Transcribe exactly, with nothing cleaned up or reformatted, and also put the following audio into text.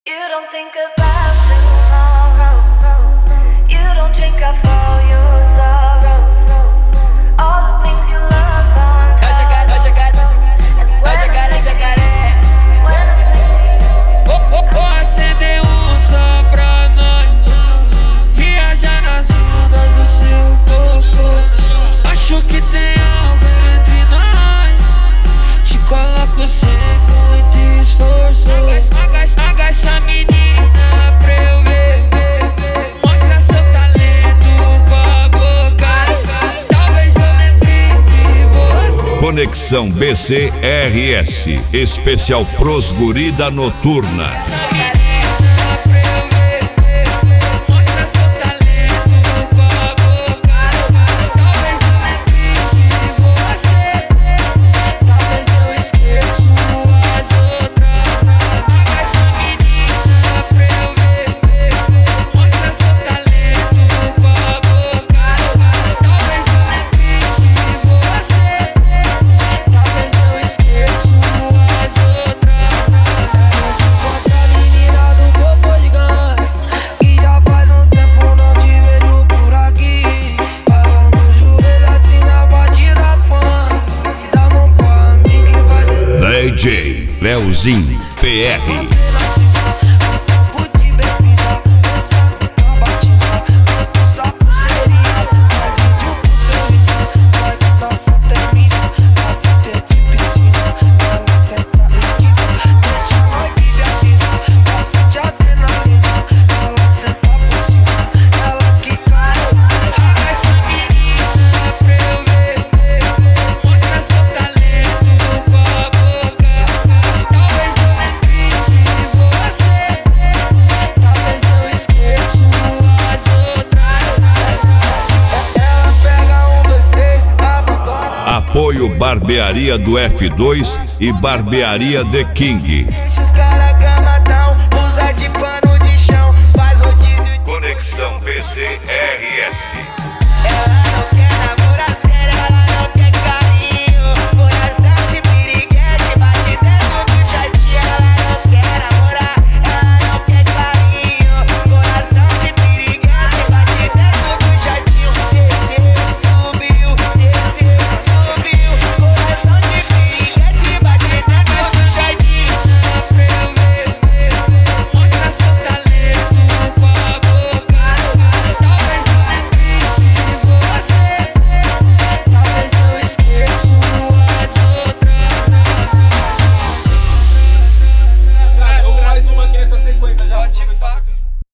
You don't think about tomorrow. You don't drink up all your sorrows. All the things you love on. É jacaré, é jacaré, é jacaré, é jacaré. Vou acender um só pra nós, viajar nas ondas do seu corpo. Acho que tem algo entre nós, te coloco sem muito esforço. Agacha, agacha menina pra eu ver, mostra seu talento com a boca. Talvez eu lembre de você. Conexão B C R S, especial pros guri da noturna. D J Leozinho P R. Apoio Barbearia do F dois e Barbearia The King.